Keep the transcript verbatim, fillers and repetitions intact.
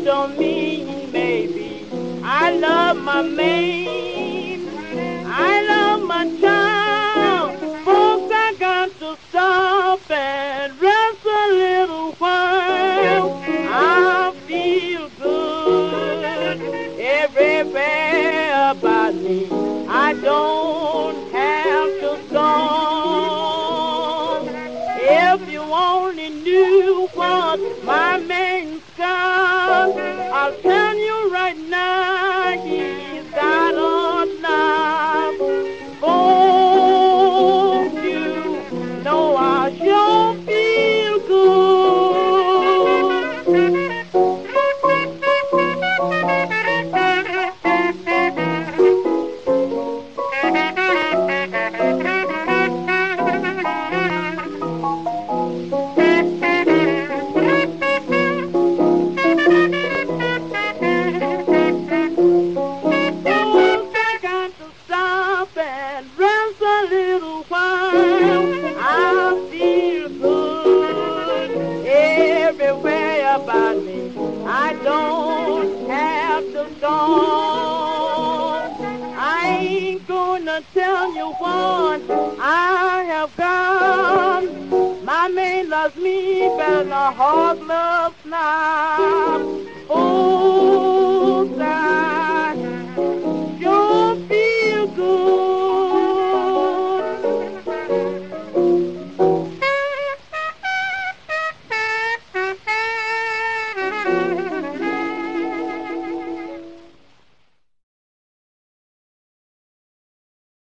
don't mean maybe. I love my man. I love my child. Folks, I got to stop and rest a little while. I feel good everywhere about me. I don't have to go. If you only knew what my man's got, I'll tell you right now, he's got a lot. Won't you know I sure feel rest a little while. I feel good everywhere about me. I don't have to go. I ain't gonna tell you what I have got. My man loves me better than a horse loves now.